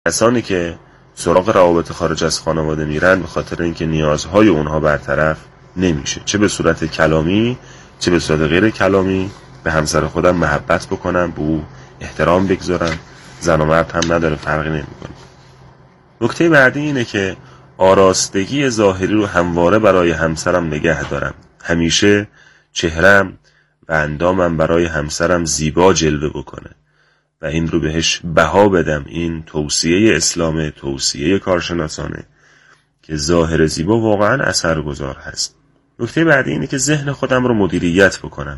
کسانی که سراغ روابط خارج از خانواده میرن به خاطر اینکه نیازهای اونها برطرف نمیشه، چه به صورت کلامی چه به صورت غیر کلامی. به همسر خودم محبت بکنم، به او احترام بگذارم، زن و مرد هم نداره، فرقی نمیکنه. نکته بعدی اینه که آراستگی ظاهری رو همواره برای همسرم نگه دارم. همیشه چهرم و اندامم برای همسرم زیبا جلوه بکنه و این رو بهش بها بدم. این توصیه اسلامه، توصیه کارشناسانه که ظاهر زیبا واقعا اثرگذار هست. نکته بعدی اینه که ذهن خودم رو مدیریت بکنم.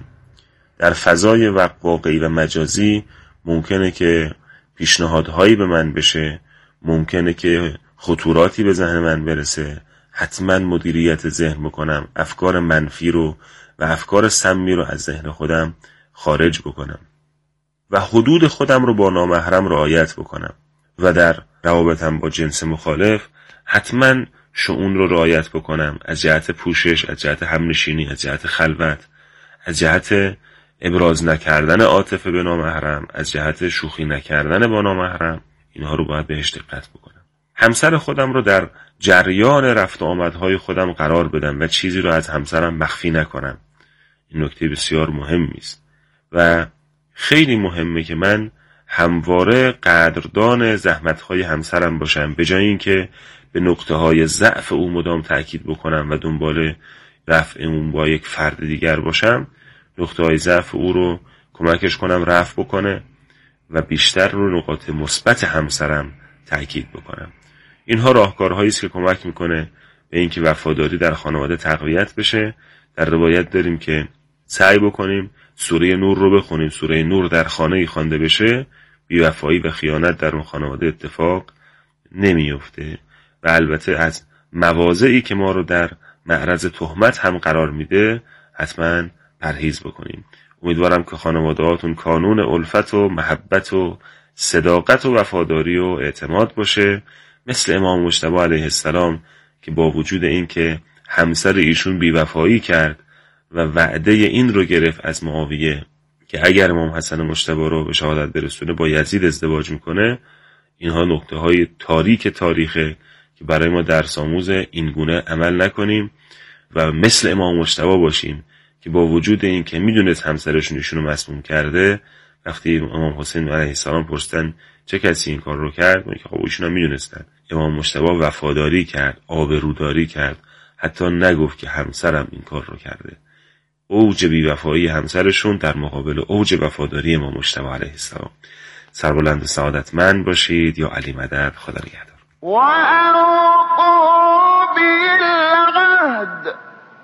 در فضای واقعی و مجازی ممکنه که پیشنهادهایی به من بشه، ممکنه که خطوراتی به ذهن من برسه. حتما مدیریت ذهن بکنم، افکار منفی رو و افکار سمی رو از ذهن خودم خارج بکنم و حدود خودم رو با نامحرم رعایت بکنم و در روابطم با جنس مخالف حتما شؤون رو رعایت بکنم، از جهت پوشش، از جهت همنشینی، از جهت خلوت، از جهت ابراز نکردن عاطفه به نامحرم، از جهت شوخی نکردن با نامحرم. اینها رو باید بهش دقت بکنم. همسر خودم رو در جریان رفت و آمدهای خودم قرار بدم و چیزی رو از همسرم مخفی نکنم. این نکته بسیار مهمی است و خیلی مهمه که من همواره قدردان زحمت‌های همسرم باشم، به جای اینکه به نقطه‌های ضعف او مدام تأکید بکنم و دنبال رفع اون با یک فرد دیگر باشم. نقطه‌های ضعف او رو کمکش کنم رفع بکنه و بیشتر رو نقاط مثبت همسرم تأکید بکنم. اینها راهکارهایی است که کمک میکنه به اینکه وفاداری در خانواده تقویت بشه. در روایت داریم که سعی بکنیم سوره نور رو بخونیم. سوره نور در خانه‌ای خوانده بشه، بی‌وفایی و خیانت در اون خانواده اتفاق نمیفته و البته از مواضعی که ما رو در معرض تهمت هم قرار میده حتما پرهیز بکنیم. امیدوارم که خانواده‌هاتون کانون الفت و محبت و صداقت و وفاداری و اعتماد باشه، مثل امام مجتبی علیه السلام که با وجود این که همسر ایشون بی‌وفایی کرد و وعده این رو گرفت از معاویه که اگر امام حسن مجتبی رو به شهادت برسونه با یزید ازدواج میکنه. اینها نکته های تاریک تاریخه که برای ما درس آموز این گونه عمل نکنیم و مثل امام مجتبی باشیم که با وجود این که میدونست همسرشون ایشونو مسموم کرده، وقتی امام حسین علیه السلام پرسیدن چه کسی این کار رو کرد، میگه خب ایشونا میدونستن. امام مجتبی وفاداری کرد، آبروداری کرد، حتی نگفت که همسرم این کار رو کرده. اوج بی‌وفایی همسرشون در مقابل اوج وفاداری امام مجتبی علیه السلام. سربلند و سعادتمند باشید. یا علی مدد. خدا نگهدار. و اوفوا بالعهد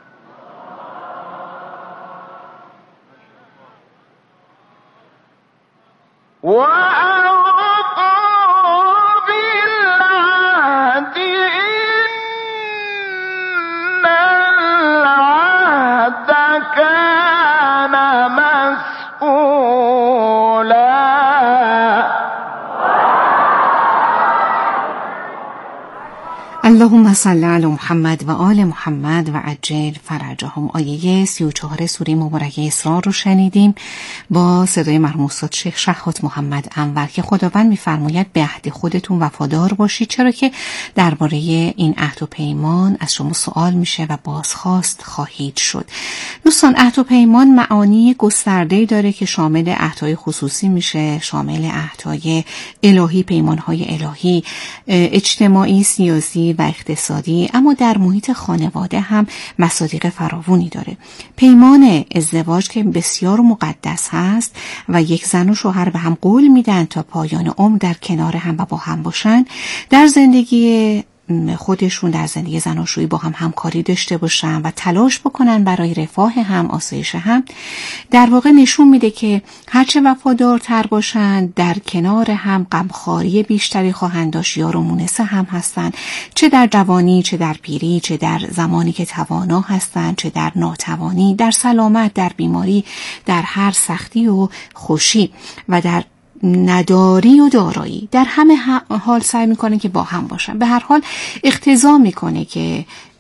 اللهم صل علی محمد و آل محمد و عجل فرجهم. آیه 34 سوره مبارکه اسراء رو شنیدیم با صدای مرحوم استاد شیخ شهات محمد انور که خداوند می‌فرماید به عهد خودتون وفادار باشید، چرا که درباره این عهد و پیمان از شما سوال میشه و بازخواست خواهید شد. دوستان، عهد و پیمان معانی گسترده‌ای داره که شامل عهدهای خصوصی میشه، شامل عهدهای الهی، پیمانهای الهی، اجتماعی، سیاسی و اقتصادی، اما در محیط خانواده هم مصادیق فراوانی داره. پیمان ازدواج که بسیار مقدس هست و یک زن و شوهر به هم قول میدن تا پایان عمر در کنار هم و با هم باشن، در زندگی خودشون، در زندگی زناشویی با هم همکاری داشته باشن و تلاش بکنن برای رفاه هم، آسایش هم، در واقع نشون میده که هرچه وفادارتر باشن در کنار هم غمخواری بیشتری خواهند داشت، یار و مونس هم هستن، چه در جوانی، چه در پیری، چه در زمانی که توانا هستن، چه در ناتوانی، در سلامت، در بیماری، در هر سختی و خوشی و در نداری و دارایی، در همه حال سعی میکنه که با هم باشن. به هر حال اقتضا میکنه که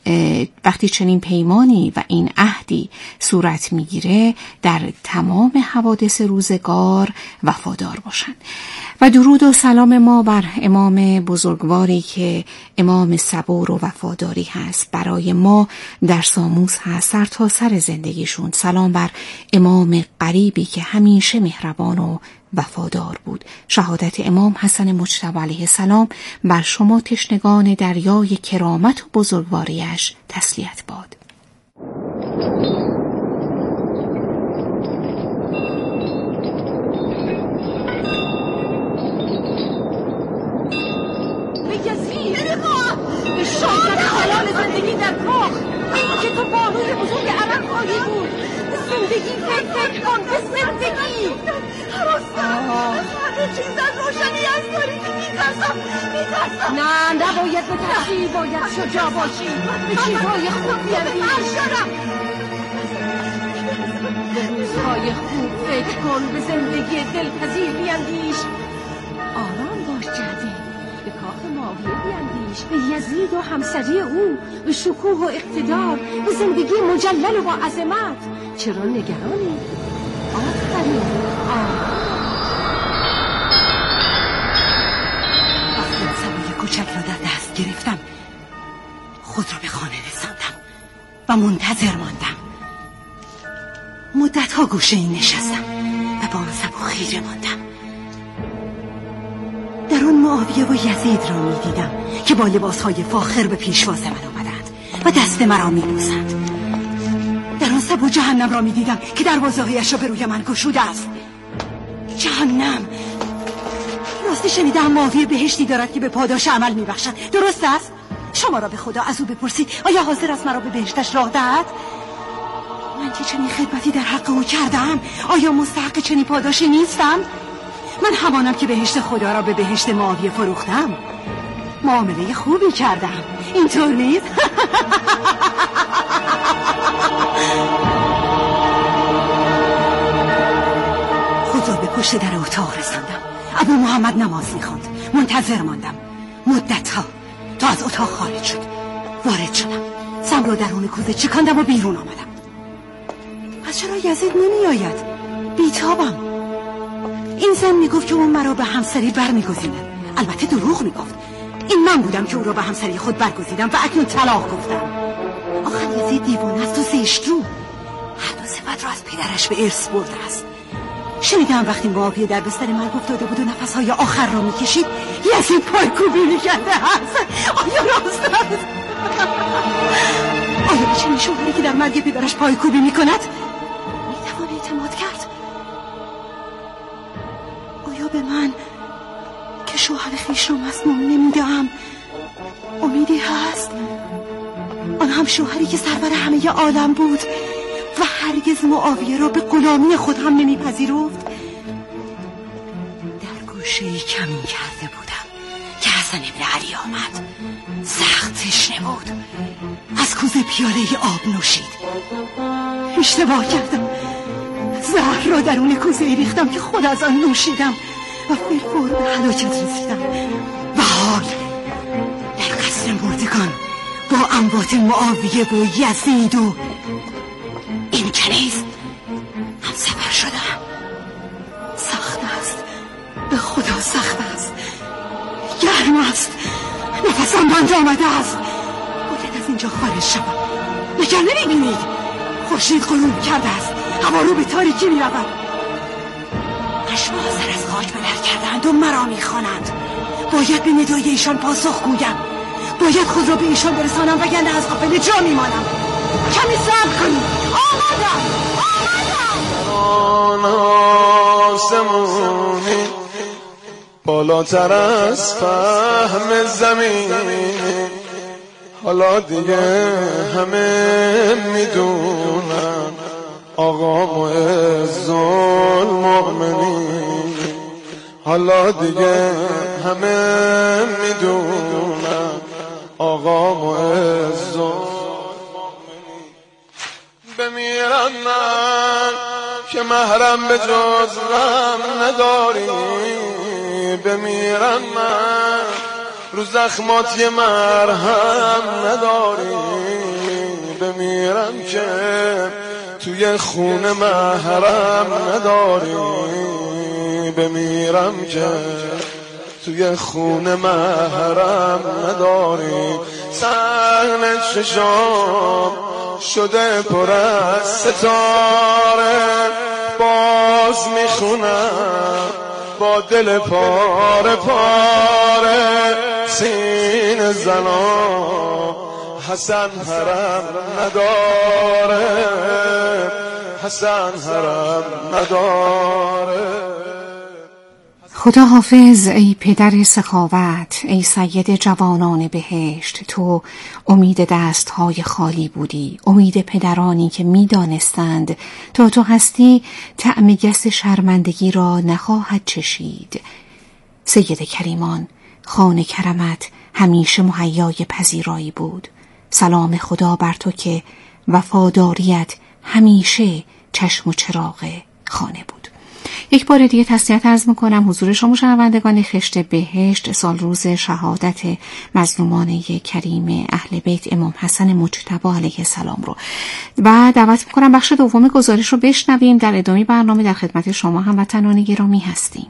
وقتی چنین پیمانی و این عهدی صورت میگیره در تمام حوادث روزگار وفادار باشند. و درود و سلام ما بر امام بزرگواری که امام صبور و وفاداری هست، برای ما در ساموس هست سر تا سر زندگیشون. سلام بر امام غریبی که همیشه مهربان و وفادار بود. شهادت امام حسن مجتبی علیه السلام بر شما تشنگان دریای کرامت و بزرگواریش تسلیت باد. به شاید حلال زندگی در کاخ که تو بانوی بزرگ عرب خواهی بود. زندگی فکر کن، به زندگی همه چیز از روشنی از تاریکی میترسم. نه نباید بترسی، باید شجاع باشی، به چیزهای خوب بیندیش. به روزهای خوب فکر کن، به زندگی دلپذیر بیندیش. آرام باش جدی، به کاخ معاویه بیندیش، به یزید و همسری او، به شکوه و اقتدار، به زندگی مجلل و با عظمت. چرا نگرانی؟ آفرین. وقتی سبوی کوچک را در دست گرفتم خود را به خانه رساندم و منتظر ماندم. مدتها گوشه این نشستم و با آن سبو خیره ماندم. در آن معاویه و یزید را می دیدم که با لباسهای فاخر به پیشواز من آمدند و دست مرا می بوسند. در آن سبو جهنم را می دیدم که دروازه‌هایش را به روی من گشوده است. جهنم. راستی شنیدم معاویه بهشتی دارد که به پاداش عمل می بخشد. درست است؟ شما را به خدا از او بپرسید آیا حاضر است مرا به بهشتش راه دهد؟ من که چنین خدمتی در حق او کردم آیا مستحق چنین پاداشی نیستم؟ من همانم که بهشت خدا را به بهشت معاویه فروختم. معامله خوبی کردم، اینطور نیست؟ خود را به پشت در اتاق رساندم. ابو محمد نماز می‌خواند. منتظر ماندم مدت‌ها تا از اتاق خارج شد. وارد شدم، سم را درون کوزه چکاندم و بیرون آمدم. پس چرا یزید نمی‌آید؟ بیتابم. این زن میگفت که اون مرا به همسری برمیگزیند. البته دروغ میگفت. این من بودم که او را به همسری خود برگزیدم و اکنون طلاق گفتم. آخر یزید دیوانه است و زشترو. هر دو صفت را از پدرش به ارث برده است. شنیدم وقتی معاویه در بستر مرگ افتاده بود و نفسهای آخر را میکشید یزید پایکوبی میکرده است. آیا راست است؟ آیا به چنین شوهری که در مرگ پدرش پایکوبی میکند میتوان اعتماد کرد؟ آیا به من که شوهر خویش را مسموم نمیدهم امیدی هست؟ آن هم شوهری که سرور همه عالم بود و هرگز معاویه را به غلامی خود هم نمیپذیرفت. در گوشه‌ای کمین کرده بودم که حسن ابن علی آمد. سخت تشنه بود. از کوزه پیاله آب نوشید. اشتباه کردم. زهر را درون کوزه ریختم که خود از آن نوشیدم و فی‌الفور به هلاکت رسیدم. و حال در قصر مردگان با اموات معاویه و یزید و این کنیز هم سفر شدم. سخت است، به خدا سخت است، گرم است، نفسم بند آمده است. باید از اینجا خارج شدم. مگر نمی‌بینید خورشید غروب کرده است، هوا رو به تاریکی می‌رود. اشباح سر از خاک به در کردند و مرا می‌خوانند. باید به ندای ایشان پاسخ گویم. باید خود را به ایشان برسانم وگرنه از قافله جا میمانم. کمی صبر کنید. آمدم. آسمونی بالاتر از فهم زمین، حالا دیگه همه میدونن آقا معز المؤمنین. حالا دیگه همه میدونن آقا معز المؤمنین. بمیرم من که محرم به جز غم نداری، بمیرم من رو زخمات یه مرهم نداری، بمیرم که توی خونه محرم نداری، بمیرم که توی خونه محرم نداری. صحن چشام شده پر از ستاره، باز میخونم با دل پاره پاره، سین زنا حسن حرم نداره، حسن حرم نداره. خدا حافظ ای پدر سخاوت، ای سید جوانان بهشت. تو امید دستهای خالی بودی، امید پدرانی که میدانستند تا تو هستی طعم گس شرمندگی را نخواهد چشید. سید کریمان، خوان کرمت همیشه مهیای پذیرایی بود. سلام خدا بر تو که وفاداریت همیشه چشم و چراغ خانه بود. یک بار دیگه تسلیت عرض میکنم حضور شما شنوندگان خشت بهشت، سال روز شهادت مظلومان کریم اهل بیت امام حسن مجتبی علیه السلام رو، و دعوت میکنم بخش دوم گزارش رو بشنویم. در ادامه برنامه در خدمت شما هموطنان گرامی هستیم.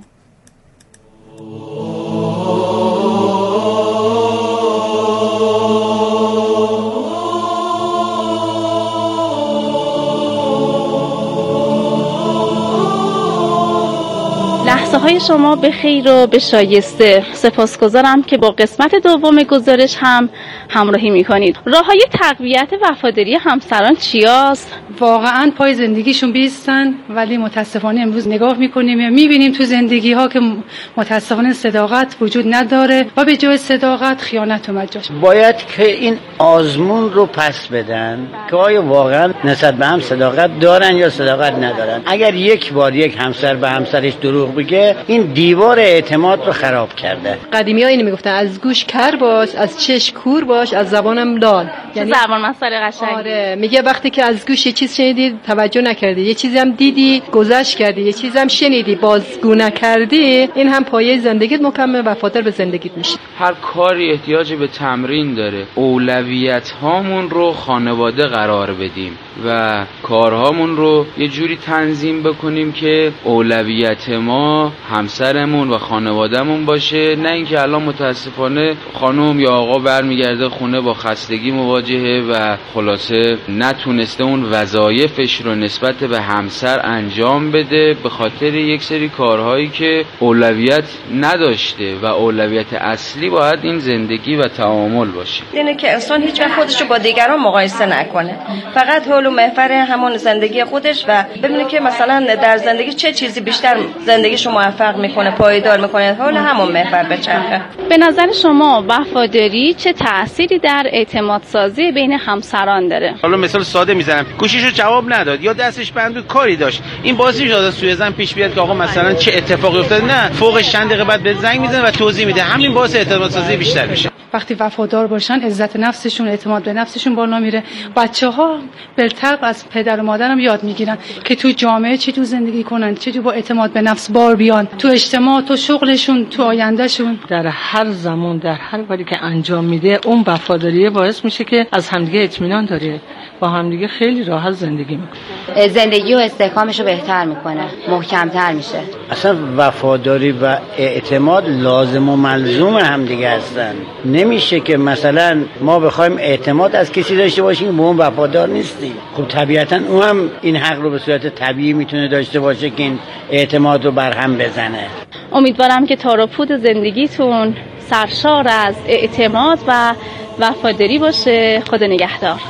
لحظه های شما به خیر و به شایسته. سپاسگزارم که با قسمت دوم گزارش هم همراهی میکنید. راه های تقویت وفاداری همسران چیاست؟ واقعا پای زندگیشون بیستن، ولی متاسفانه امروز نگاه میکنیم یا میبینیم تو زندگی ها که متاسفانه صداقت وجود نداره و به جای صداقت خیانت اومد جاش. باید که این آزمون رو پس بدن که آیا واقعا نسبت به هم صداقت دارن یا صداقت ندارن. اگر یک بار یک همسر به همسرش دروغ بگه، این دیوار اعتماد رو خراب کرده. قدیمی ها اینو میگفتن از گوش کر باش، از چشم کور باش، از زبانم لال. یعنی زبان مسئله قشنگی. آره، میگه وقتی که از گوش یه چیز شنیدی توجه نکردی، یه چیزی هم دیدی گذشت کردی، یه چیزی هم شنیدی بازگو نکردی، این هم پایه زندگیت مکمل وفادار به زندگیت میشی. هر کاری احتیاج به تمرین داره. اولویت هامون رو خانواده قرار بدیم و کارهامون رو یه جوری تنظیم بکنیم که اولویت ما همسرمون و خانوادهمون باشه، نه اینکه الان متاسفانه خانم یا آقا برمیگرده خونه با خستگی مواجهه و خلاصه نتونسته اون وظایفش رو نسبت به همسر انجام بده به خاطر یک سری کارهایی که اولویت نداشته و اولویت اصلی باید این زندگی و تعامل باشه. اینه که انسان هیچ وقت خودش رو با دیگران مقایسه نکنه، فقط حول و محور همون زندگی خودش و ببینه که مثلا در زندگی چه چیزی بیشتر زندگیشو موفق میکنه، پایدار میکنه، حول همون محور بچرخه. به نظر شما وفاداری چه تأثیری در اعتماد سازی بین همسران داره؟ حالا مثال ساده میزنم، گوشیشو جواب نداد یا دستش بند کاری داشت، این باعث میشه سوء ظن پیش بیاد که آقا مثلا چه اتفاقی افتاده، نه فوقش چند دقیقه بعد به زنگ میزنه و توضیح میده، همین باعث اعتماد سازی بیشتر میشه. وقتی وفادار باشن عزت نفسشون، اعتماد به نفسشون بالا میره. بچه‌ها بالطبع از پدر و مادرم یاد میگیرن که تو جامعه چطور زندگی کنن، چطور با اعتماد به نفس بار بیان تو اجتماع، تو شغلشون، تو آیندهشون. در هر زمان در هر کاری که انجام میده اون وفاداری باعث میشه که از همدیگه اطمینان داره، با همدیگه خیلی راحت زندگی میکنه، زندگی و استحکامش رو بهتر میکنه، محکمتر میشه. اصلا وفاداری و اعتماد لازم و ملزوم همدیگه هستن. نمیشه که مثلا ما بخوایم اعتماد از کسی داشته باشیم به اون وفادار نیستیم. خب طبیعتا اون هم این حق رو به صورت طبیعی میتونه داشته باشه که این اعتماد رو برهم بزنه. امیدوارم که تار و پود زندگیتون سرشار از اعتماد و وفاداری باشه. خدا نگهدار.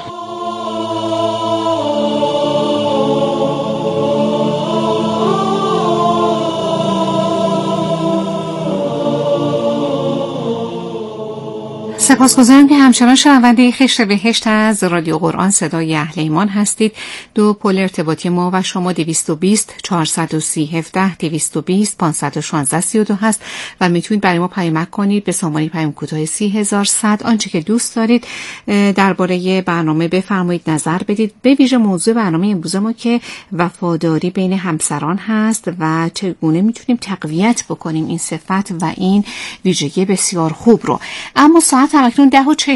سپاسگزارم که همچنان شنونده خشت بهشت از رادیو قرآن صدای اهل ایمان هستید. دو پل ارتباطی ما و شما 220 430 17 220 516 32 هست و میتونید برای ما پیامک کنید به سامانه پیام کوتاه 30100. آنچه که دوست دارید درباره برنامه بفرمایید، نظر بدید. به ویژه موضوع برنامه امروز ما که وفاداری بین همسران هست و چگونه میتونیم تقویت بکنیم این صفت و این ویژگی بسیار خوب رو. اما ساعت اکنون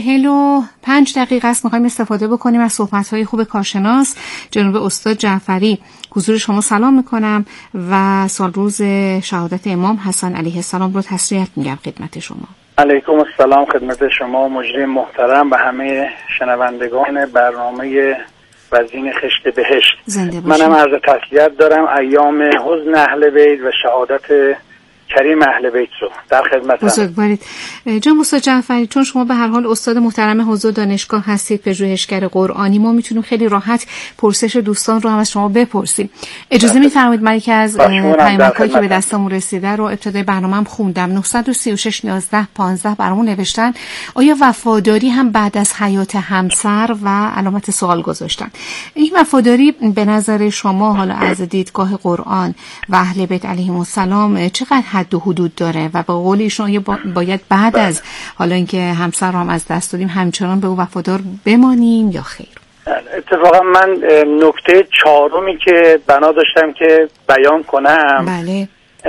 10:45 است. میخوایم استفاده بکنیم از صحبت‌های خوب کارشناس جناب استاد جعفری. حضور شما سلام میکنم و سال روز شهادت امام حسن علیه السلام رو تسلیت میگم خدمت شما. علیکم السلام خدمت شما مجری محترم و همه شنوندگان برنامه وزین خشت بهشت. منم عرض تسلیت دارم ایام حزن اهل بیت و شهادت کریم اهل بیت رو در خدمتم. بزرگوارید جناب استاد جعفری، چون شما به هر حال استاد محترم حوزه دانشگاه هستید، پژوهشگر قرآنی، ما میتونیم خیلی راحت پرسش دوستان رو هم از شما بپرسیم. اجازه میفرمایید من یکی از پیامک‌هایی که به دستمون رسیده رو ابتدای برنامه‌ام خوندم. 936 11 15 برامون نوشتن آیا وفاداری هم بعد از حیات همسر و علامت سوال گذاشتن. این وفاداری به نظر شما حالا از دیدگاه قرآن و اهل بیت علیهم السلام چقدر حد و حدود داره و به قول ایشون باید بعد از حالا اینکه همسر رو هم از دست دادیم همچنان به او وفادار بمانیم یا خیر؟ اتفاقا من نکته چهارمی که بنا داشتم که بیان کنم، بله،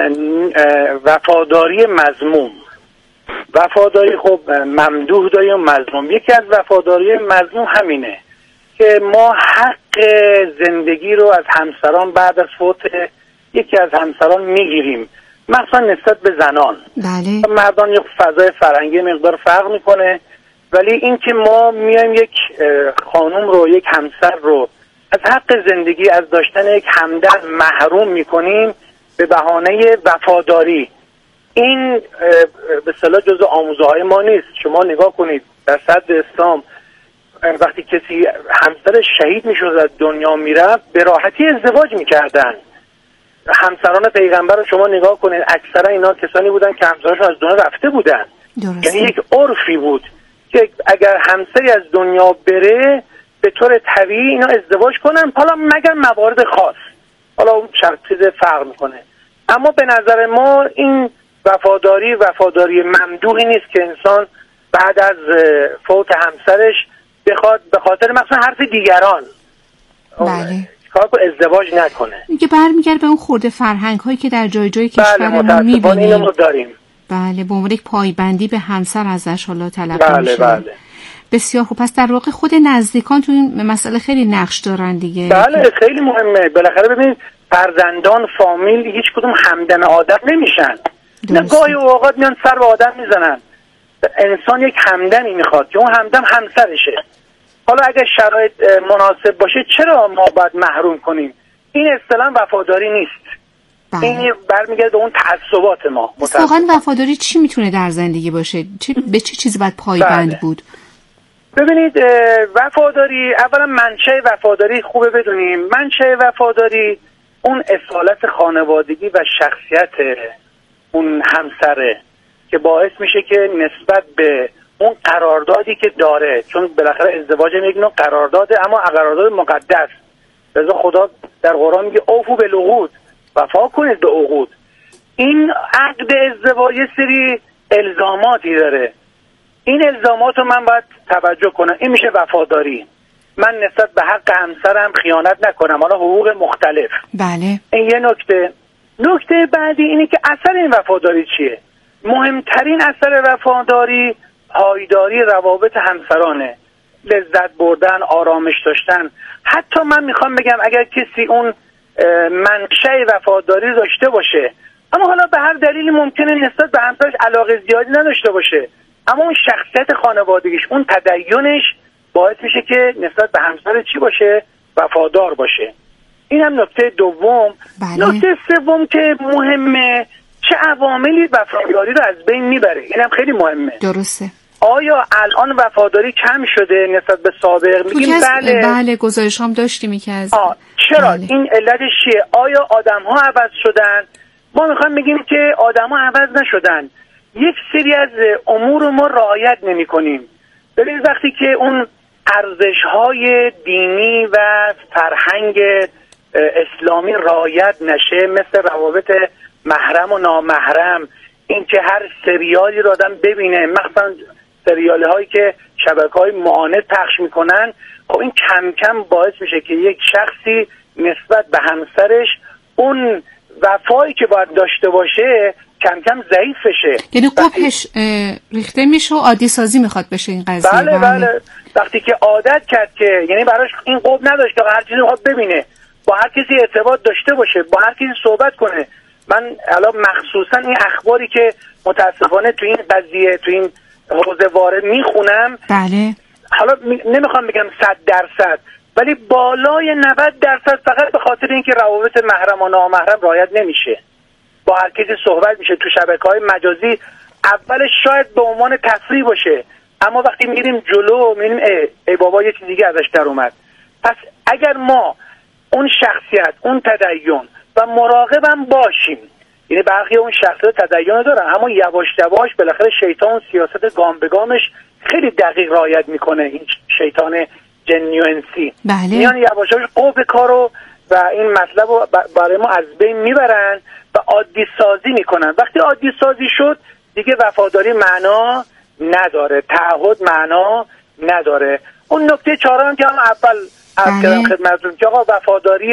وفاداری مذموم. وفاداری خب ممدوح داریم و مذموم. یکی از وفاداری مذموم همینه که ما حق زندگی رو از همسران بعد از فوت یکی از همسران میگیریم، مثلا نسبت به زنان. بله. مردان یک فضای فرهنگی مقدار فرق میکنه، ولی این که ما میایم یک خانم رو، یک همسر رو از حق زندگی، از داشتن یک همدم محروم میکنیم به بهانه وفاداری، این به اصطلاح جزء آموزه‌های ما نیست. شما نگاه کنید در صدر اسلام وقتی کسی همسر شهید میشد از دنیا میرفت به راحتی ازدواج میکردن. همسران پیغمبر رو شما نگاه کنید، اکثرا اینا کسانی بودن که همسرانشون از دنیا رفته بودن. یعنی یک عرفی بود که اگر همسری از دنیا بره به طور طبیعی اینا ازدواج کنن، حالا مگر موارد خاص، حالا اون چیز فرق میکنه. اما به نظر ما این وفاداری ممدوحی نیست که انسان بعد از فوت همسرش بخواد به خاطر مثلا حرف دیگران ازدواج نکنه. اینکه برمیگرده به اون خورده فرهنگ هایی که در جای کشورمون میبینیم. اینو داریم. بله، به عنوان یک پایبندی به همسر ازش حالا طلب میشه. بله. بسیار خوب. پس در واقع خود نزدیکان تو این مسئله خیلی نقش دارن دیگه. بله، خیلی مهمه. بالاخره ببینید فرزندان، فامیل هیچ کدوم همدم آدم نمیشن. نه گاهی اوقات میان سر به آدم میزنن. انسان یک همدمی میخواد که اون همدم همسرشه. حالا اگه شرایط مناسب باشه چرا ما باید محروم کنیم؟ این اصطلاح وفاداری نیست. این برمیگرده به اون تعصبات ما. واقعا وفاداری چی میتونه در زندگی باشه؟ به چه چیزی باید پایبند بود؟ ببینید وفاداری، اولا منشأ وفاداری خوبه بدونیم. منشأ وفاداری اون اصالت خانوادگی و شخصیت اون همسره که باعث میشه که نسبت به اون قراردادی که داره، چون بالاخره ازدواج یک نوع قرارداده، اما قرارداد مقدس. لذا خدا در قرآن میگه اوفوا بالعقود، وفا کنید به عقود. این عقد ازدواج یه سری الزاماتی داره، این الزامات رو من باید توجه کنم. این میشه وفاداری. من نسبت به حق همسرم خیانت نکنم، حالا حقوق مختلف. بله. این یه نکته بعدی اینه که اثر این وفاداری چیه؟ مهمترین اثر وفاداری پایداری روابط همسرانه، لذت بردن، آرامش داشتن. حتی من میخوام بگم اگر کسی اون منشأ وفاداری داشته باشه اما حالا به هر دلیلی ممکنه نسبت به همسرش علاقه زیادی نداشته باشه، اما اون شخصیت خانوادگیش، اون تدینش باعث میشه که نسبت به همسر چی باشه؟ وفادار باشه. این هم نکته دوم. نکته سوم که مهمه، چه عواملی وفاداری رو از بین میبره؟ اینم خیلی مهمه. درسته. آیا الان وفاداری کم شده نسبت به سابق؟ میگیم بله گزارش هم داشتیم که از چرا؟ بله. این علتش چیه؟ آیا آدم ها عوض شدن؟ ما میخوایم بگیم که آدم ها عوض نشدن. یک سری از امور ما رعایت نمی کنیم. ببینید وقتی که اون ارزش‌های دینی و فرهنگ اسلامی رعایت نشه، مثل روابط محرم و نامحرم، این که هر سریالی رو آدم ببینه، مثلا سریالی هایی که شبکه‌های معاند پخش میکنن، خب این کم کم باعث میشه که یک شخصی نسبت به همسرش اون وفایی که باید داشته باشه کم کم ضعیف بشه، یعنی قبحش ریخته میشه و عادی سازی میخواد بشه این قضیه. بله وقتی که عادت کرد که یعنی براش این قب نداشت که هر چیزی میخواد ببینه، با هر کسی ارتباط داشته باشه، با هر کسی صحبت کنه. من الان مخصوصا این اخباری که متاسفانه تو این قضیه تو این حوزه وارد میخونم، بله حالا نمیخوام بگم 100%، ولی بالای 90% فقط به خاطر اینکه روابط محرم و نامحرم رعایت نمیشه، با هر کسی صحبت میشه تو شبکه‌های مجازی. اولش شاید به عنوان تفریح باشه، اما وقتی میریم جلو میبینیم ای بابا یه چیز دیگه ازش در اومد. پس اگر ما اون شخصیت، اون تدین و مراقبم باشیم، یعنی برخی اون شخصیت تدین دارن اما یواش یواش بالاخره شیطان سیاست گام به گامش خیلی دقیق رعایت میکنه، این شیطان جنی و انسی. بله. میان یواش یواش قوب کارو و این مطلب رو برای ما از بین میبرن و عادی سازی میکنن. وقتی عادی سازی شد دیگه وفاداری معنا نداره، تعهد معنا نداره. اون نکته چهارم که هم اول از کردم خدمتتون که آقا وفاداری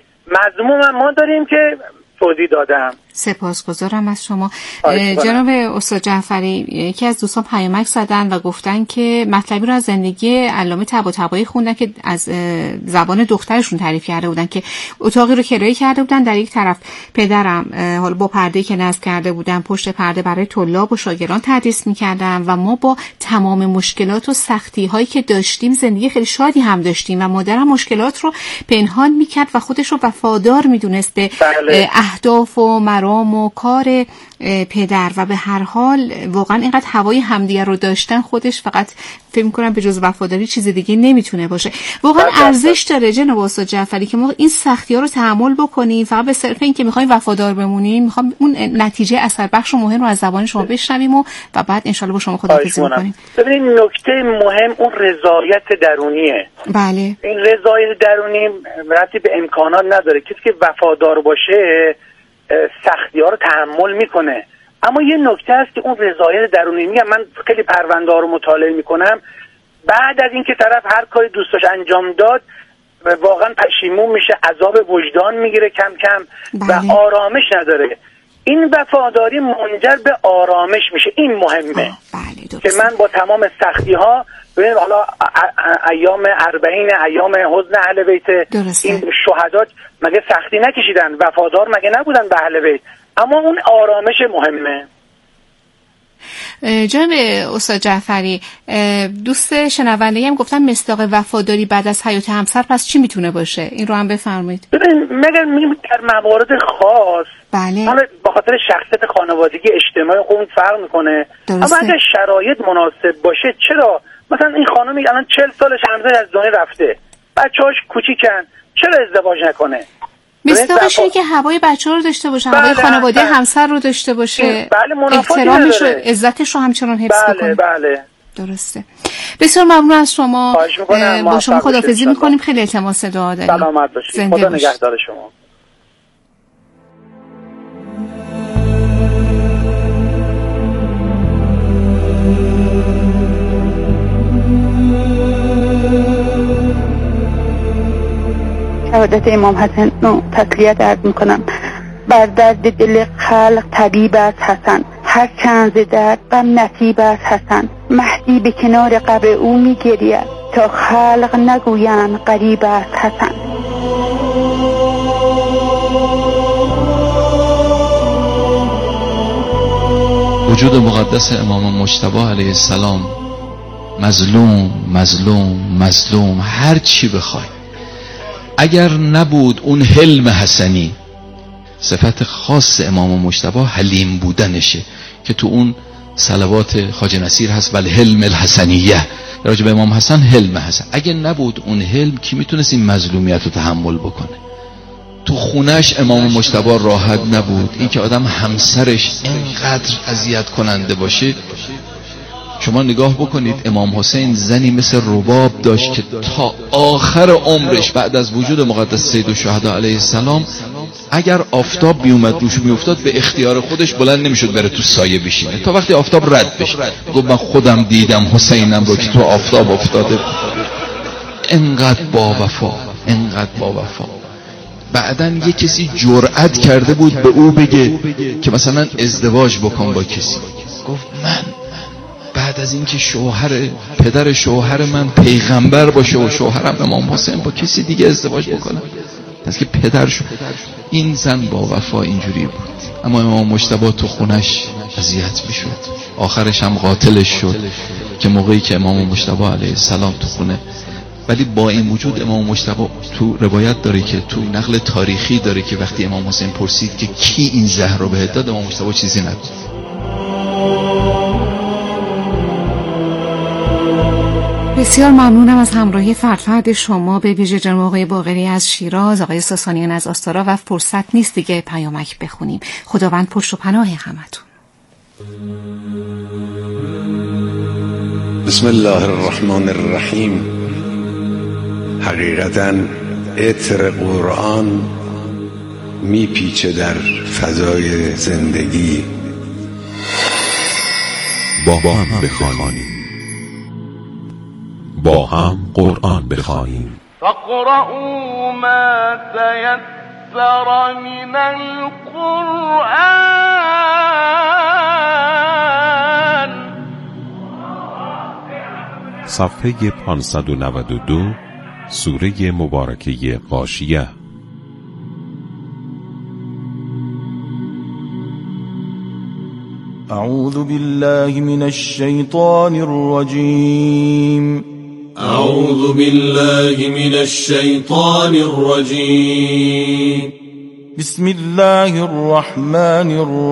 مضمون ما داریم که توضیح دادم. سپاسگزارم از شما. جناب استاد جعفری، یکی از دوستان پیامک زدن و گفتن که مطلبی رو از زندگی علامه طباطبایی خوندن که از زبان دخترشون تعریف کرده بودن که اتاقی رو کرایه کرده بودن، در یک طرف پدرم حالا با پرده‌ای که نصب کرده بودن پشت پرده برای طلاب و شاگردان تدریس می‌کردن و ما با تمام مشکلات و سختی‌هایی که داشتیم زندگی خیلی شادی هم داشتیم و مادرم مشکلات رو پنهان می‌کرد و خودش رو وفادار می‌دونست به اهداف و مرام و کار پدر و به هر حال واقعا اینقدر هوای همدیگه رو داشتن خودش فقط فکر می‌کنم به جز وفاداری چیز دیگه نمیتونه باشه. واقعا ارزش داره جناب استاد جعفری که ما این سختی‌ها رو تحمل بکنیم، فقط به صرف این که می‌خوایم وفادار بمونیم. می‌خوام اون نتیجه اثر بخش و مهم رو از زبان شما بشنویم و بعد ان شاءالله با شما خداحافظی می‌کنیم. ببینید نکته مهم اون رضایت درونیه. بله. این رضایت درونی ربطی به امکانات نداره. کسی که وفادار باشه سختی‌ها رو تحمل میکنه. اما یه نکته هست که اون رضایت درونی، میگم من خیلی پرونده‌ها رو مطالعه میکنم، بعد از اینکه طرف هر کاری دوست داشت انجام داد واقعا پشیمون میشه، عذاب وجدان میگیره کم کم و آرامش نداره. این وفاداری منجر به آرامش میشه. این مهمه که من با تمام سختی‌ها ببینید، حالا ایام 40 ایام حزن اهل بیت، این شهدا مگه سختی نکشیدن؟ وفادار مگه نبودن به اهل بیت؟ اما اون آرامش مهمه. جناب استاد جعفری، دوست شنونده هم گفتن مصداق وفاداری بعد از حیات همسر پس چی میتونه باشه؟ این رو هم بفرمایید. ببین مگر در موارد خاص، بله، حالا به خاطر شخصیت خانوادگی اجتماعی اون فرق میکنه، اما اگر شرایط مناسب باشه چرا؟ مثلا این خانمی الان 40 سالش همسر از دنیا رفته، بچه‌هاش کوچیکن، چرا ازدواج نکنه؟ مصداقش اینه که هوای بچه‌ها رو داشته باشه، هوای خانواده همسر رو داشته باشه، احترامش و عزتش رو همچنان حفظ کنه. بله درسته. بسیار ممنون از شما. با شما خداحافظی می‌کنیم. خیلی التماس دعا داریم. سلامت باشید. خدا نگهدار شما. شهادت امام حسن رو تسلیت عرض میکنم. بر درد دل خلق طبیب است حسن، هر چند ز درد غم نصیب است حسن. مهدی به کنار قبر او میگرید تا خلق نگویند غریب است حسن. وجود مقدس امام مجتبی علیه السلام مظلوم مظلوم مظلوم هر چی بخوای، اگر نبود اون حلم حسنی، صفت خاص امام مجتبی حلیم بودنشه که تو اون صلوات خواجه نصیر هست، بل حلم الحسنیه، راجع به امام حسن حلم حسن. اگر نبود اون حلم کی میتونست این مظلومیت رو تحمل بکنه؟ تو خونش امام مجتبی راحت نبود. این که آدم همسرش اینقدر اذیت کننده باشه. شما نگاه بکنید امام حسین زنی مثل رباب داشت که تا آخر عمرش بعد از وجود مقدس سید الشهدا علیه السلام اگر آفتاب بیومد روش میافتاد به اختیار خودش بلند نمیشد بره تو سایه بشینه تا وقتی آفتاب رد بشه. گفت من خودم دیدم حسینم رو که تو آفتاب افتاده. انقدر با وفا، انقدر با وفا. بعدن یه کسی جرأت کرده بود به او بگه که مثلا ازدواج بکن با کسی. گفت من بعد از اینکه پدر شوهر من پیغمبر باشه و شوهرم امام حسین با کسی دیگه ازدواج بکنم؟ پس که پدرش. این زن با وفا اینجوری بود. اما امام مجتبی تو خونش اذیت میشد، آخرش هم قاتلش شد که موقعی که امام مجتبی علیه السلام تو خونه. ولی با این وجود امام مجتبی تو روایت داره که تو نقل تاریخی داره که وقتی امام حسین پرسید که کی این زهر رو بهت داد، امام مجتبی چیزی نگفت. بسیار ممنونم از همراهی فرد شما، به ویژه جناب آقای باقری از شیراز، آقای ساسانیان از آستارا. و فرصت نیست دیگه پیامک بخونیم. خداوند پشت و پناه همتون. بسم الله الرحمن الرحیم. حقیقتاً عطر قرآن میپیچه در فضای زندگی. با هم بخوانیم، با هم قرآن بخوانیم. فقرؤوا ما تيسر من القرآن. صفحه 592 سوره مبارکه غاشیه. اعوذ بالله من الشیطان الرجیم. أعوذ بالله من الشيطان الرجيم. بسم الله الرحمن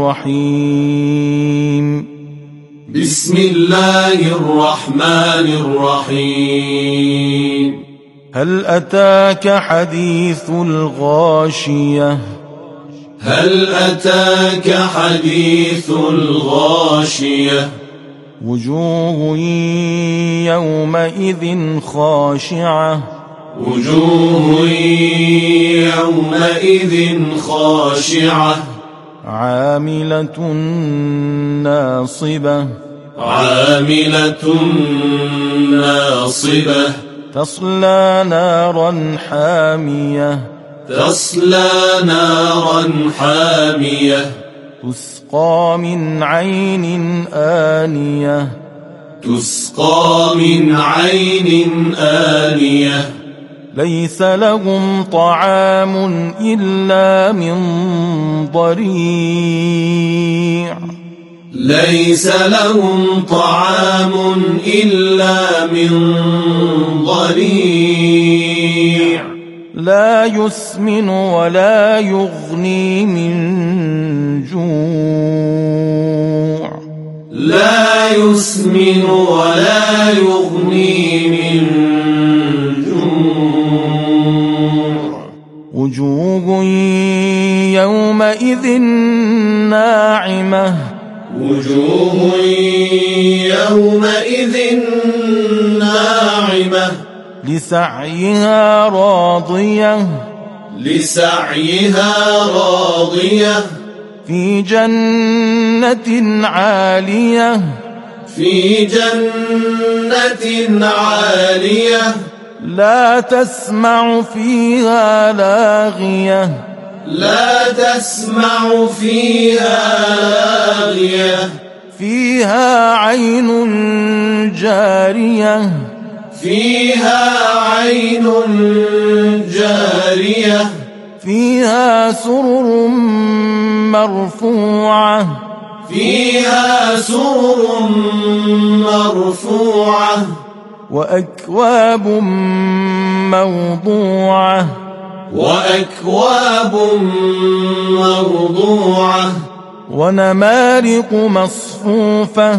الرحيم. بسم الله الرحمن الرحيم. هل أتاك حديث الغاشية. هل أتاك حديث الغاشية. وجوه يومئذ خاشعة. وجوه يومئذ خاشعة. عاملة ناصبة. عاملة ناصبة. تصلى نارا حامية. تصلى نارا حامية. تسقى من عين آنية. تسقى من عين آنية. ليس لهم طعام إلا من ضريع. ليس لهم طعام إلا من ضريع. لا يسمن ولا يغني من جوع. لا يسمن ولا يغني من جوع. وجوه يومئذ ناعمة. وجوه يومئذ ناعمة. لسعيها راضية. لسعيها راضية. في جنة عالية. في جنة عالية. لا تسمع فيها لاغية. لا تسمع فيها لاغية. فيها عين جارية. فيها عين جارية. فيها سرر مرفوعة. فيها سرر مرفوعة. وأكواب موضوعة. وأكواب موضوعة. ونمارق مصفوفة.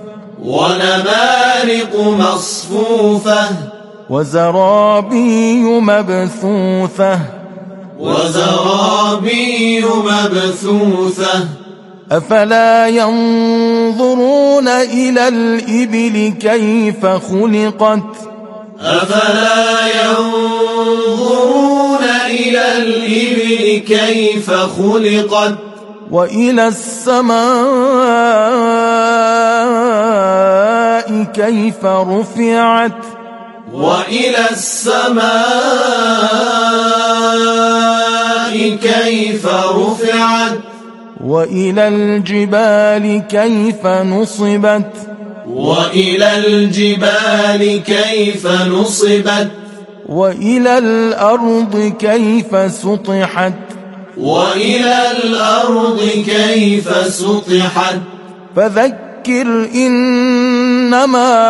ونمارق مصفوفة. وزرابي مبثوثة. وزرابي مبثوثة أفلا ينظرون إلى الإبل كيف خلقت أفلا ينظرون إلى الإبل كيف خلقت وإلى السماء كيف رفعت وإلى السماء كيف رفعت وإلى الجبال كيف نصبت وإلى الجبال كيف نصبت وإلى الأرض كيف سطحت وإلى الأرض كيف سطحت فذكر إنما